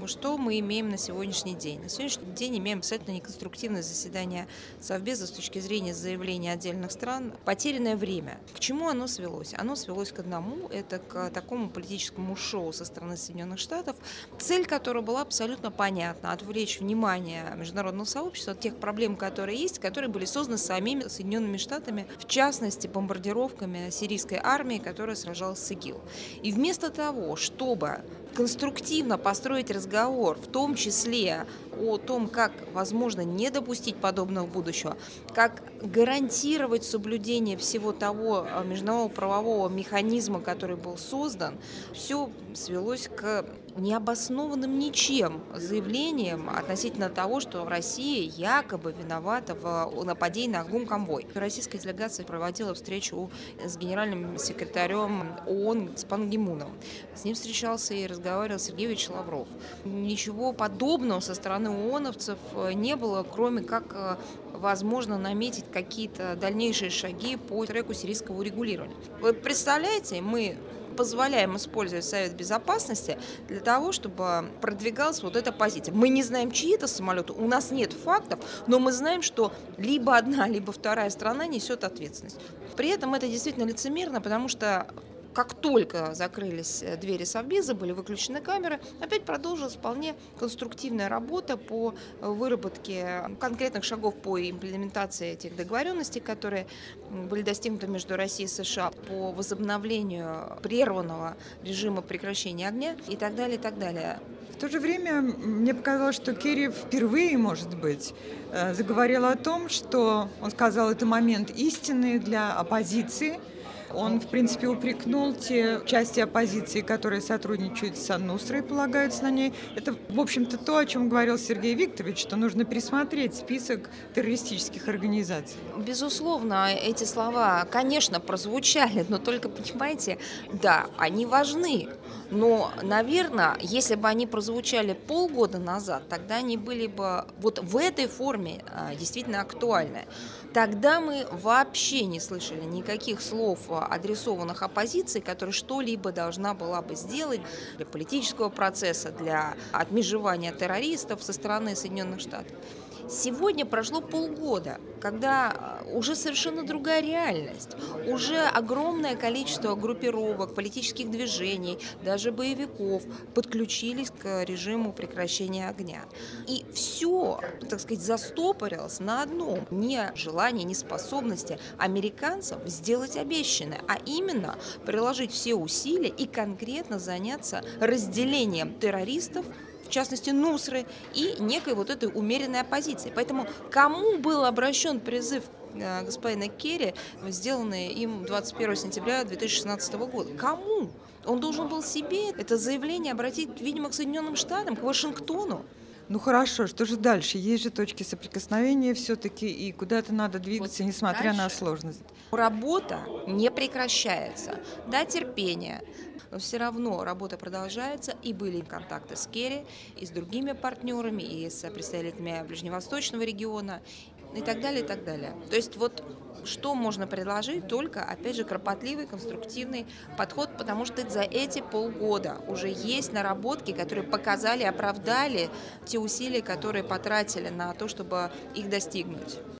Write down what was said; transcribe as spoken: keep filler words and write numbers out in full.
что мы имеем на сегодняшний день? На сегодняшний день имеем абсолютно неконструктивное заседание Совбеза с точки зрения заявлений отдельных стран. Потерянное время. К чему оно свелось? Оно свелось к одному, это к такому политическому шоу со стороны Соединенных Штатов, цель которой была абсолютно понятна – отвлечь внимание международного сообщества от тех проблем, которые есть, которые были созданы самими Соединенными Штатами, в частности, бомбардировками сирийской армии, которая сражалась с ИГИЛ. И вместо того, чтобы конструктивно построить разговор, в том числе о том, как, возможно, не допустить подобного будущего, как гарантировать соблюдение всего того международного правового механизма, который был создан, все свелось к необоснованным ничем заявлениям относительно того, что Россия якобы виновата в нападении на гумконвой. Российская делегация проводила встречу с генеральным секретарем ООН с Пан Ги Муном. С ним встречался и разговаривал Сергей Ильич Лавров. Ничего подобного со стороны ООНовцев не было, кроме как возможно наметить какие-то дальнейшие шаги по треку сирийского урегулирования. Вы представляете, мы позволяем использовать Совет Безопасности для того, чтобы продвигалась вот эта позиция. Мы не знаем, чьи это самолеты, у нас нет фактов, но мы знаем, что либо одна, либо вторая страна несет ответственность. При этом это действительно лицемерно, потому что как только закрылись двери Совбеза, были выключены камеры, опять продолжилась вполне конструктивная работа по выработке конкретных шагов по имплементации этих договоренностей, которые были достигнуты между Россией и США, по возобновлению прерванного режима прекращения огня и так далее, и так далее. В то же время мне показалось, что Керри впервые, может быть, заговорил о том, что он сказал, это момент истины для оппозиции. Он, в принципе, упрекнул те части оппозиции, которые сотрудничают с Ан-Нусрой, полагаются на ней. Это, в общем-то, то, о чем говорил Сергей Викторович, что нужно пересмотреть список террористических организаций. Безусловно, эти слова, конечно, прозвучали, но только, понимаете, да, они важны. Но, наверное, если бы они прозвучали полгода назад, тогда они были бы вот в этой форме действительно актуальны. Тогда мы вообще не слышали никаких слов, адресованных оппозиции, которая что-либо должна была бы сделать для политического процесса, для отмежевания террористов со стороны Соединенных Штатов. Сегодня прошло полгода, когда уже совершенно другая реальность, уже огромное количество группировок, политических движений, даже боевиков подключились к режиму прекращения огня. И все, так сказать, застопорилось на одном – не желании, не способности американцев сделать обещанное, а именно приложить все усилия и конкретно заняться разделением террористов, в частности, Нусры, и некой вот этой умеренной оппозиции. Поэтому кому был обращен призыв господина Керри, сделанный им двадцать первого сентября две тысячи шестнадцатого года? Кому? Он должен был себе это заявление обратить, видимо, к Соединенным Штатам, к Вашингтону. Ну хорошо, что же дальше? Есть же точки соприкосновения все-таки, и куда-то надо двигаться, вот несмотря дальше на сложность. Работа не прекращается. Да, терпение. Но все равно работа продолжается, и были контакты с Керри, и с другими партнерами, и с представителями Ближневосточного региона, и так далее, и так далее. То есть вот что можно предложить? Только, опять же, кропотливый, конструктивный подход, потому что за эти полгода уже есть наработки, которые показали, оправдали те усилия, которые потратили на то, чтобы их достигнуть.